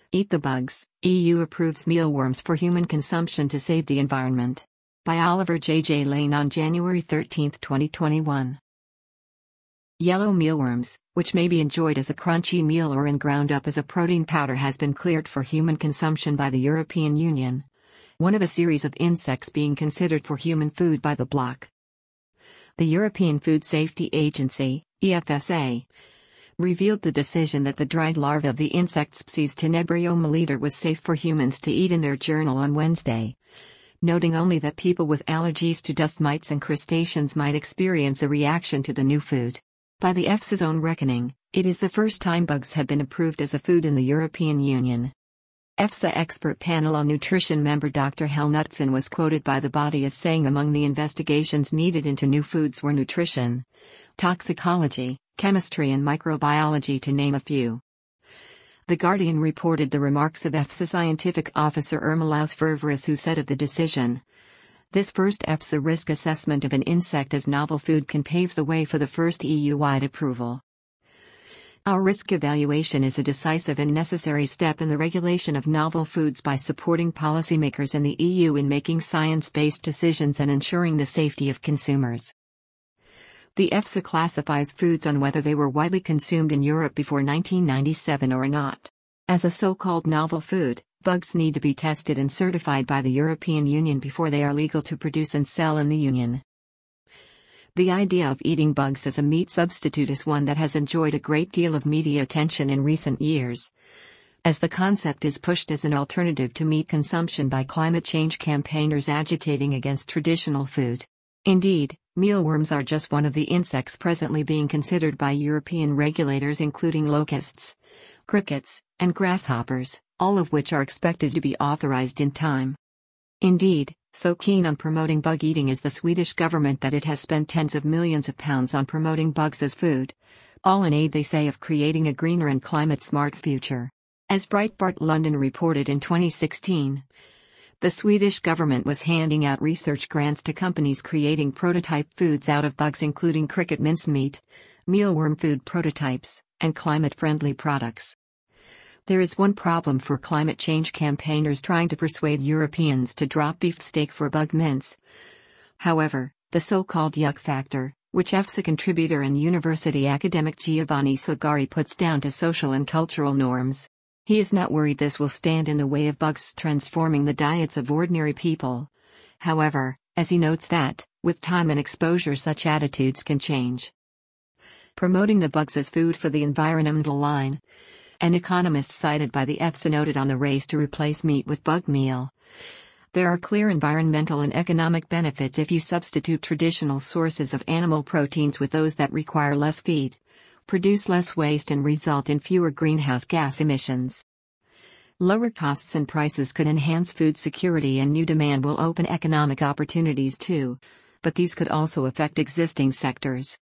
Eat the Bugs, EU approves mealworms for human consumption to save the environment. By Oliver J. Lane on January 13, 2021. Yellow mealworms, which may be enjoyed as a crunchy meal or in ground up as a protein powder, has been cleared for human consumption by the European Union, one of a series of insects being considered for human food by the bloc. The European Food Safety Agency, EFSA, revealed the decision that the dried larva of the insect species Tenebrio meliter was safe for humans to eat in their journal on Wednesday, noting only that people with allergies to dust mites and crustaceans might experience a reaction to the new food. By the EFSA's own reckoning, it is the first time bugs have been approved as a food in the European Union. EFSA expert panel on nutrition member Dr. Hel Knutson was quoted by the body as saying among the investigations needed into new foods were nutrition, toxicology, chemistry and microbiology, to name a few. The Guardian reported the remarks of EFSA scientific officer Ermolaus Ververis, who said of the decision, "This first EFSA risk assessment of an insect as novel food can pave the way for the first EU-wide approval. Our risk evaluation is a decisive and necessary step in the regulation of novel foods by supporting policymakers in the EU in making science-based decisions and ensuring the safety of consumers." The EFSA classifies foods on whether they were widely consumed in Europe before 1997 or not. As a so-called novel food, bugs need to be tested and certified by the European Union before they are legal to produce and sell in the Union. The idea of eating bugs as a meat substitute is one that has enjoyed a great deal of media attention in recent years, as the concept is pushed as an alternative to meat consumption by climate change campaigners agitating against traditional food. Indeed, mealworms are just one of the insects presently being considered by European regulators, including locusts, crickets, and grasshoppers, all of which are expected to be authorized in time. Indeed, so keen on promoting bug eating is the Swedish government that it has spent tens of millions of pounds on promoting bugs as food, all in aid, they say, of creating a greener and climate-smart future. As Breitbart London reported in 2016, the Swedish government was handing out research grants to companies creating prototype foods out of bugs, including cricket mincemeat, mealworm food prototypes, and climate-friendly products. There is one problem for climate change campaigners trying to persuade Europeans to drop beef steak for bug mince. However, the so-called yuck factor, which EFSA contributor and university academic Giovanni Sogari puts down to social and cultural norms. He is not worried this will stand in the way of bugs transforming the diets of ordinary people. However, as he notes that, with time and exposure, such attitudes can change. Promoting the bugs as food for the environmental line. An economist cited by the EFSA noted on the race to replace meat with bug meal, "There are clear environmental and economic benefits if you substitute traditional sources of animal proteins with those that require less feed, produce less waste and result in fewer greenhouse gas emissions. Lower costs and prices could enhance food security, and new demand will open economic opportunities too, but these could also affect existing sectors.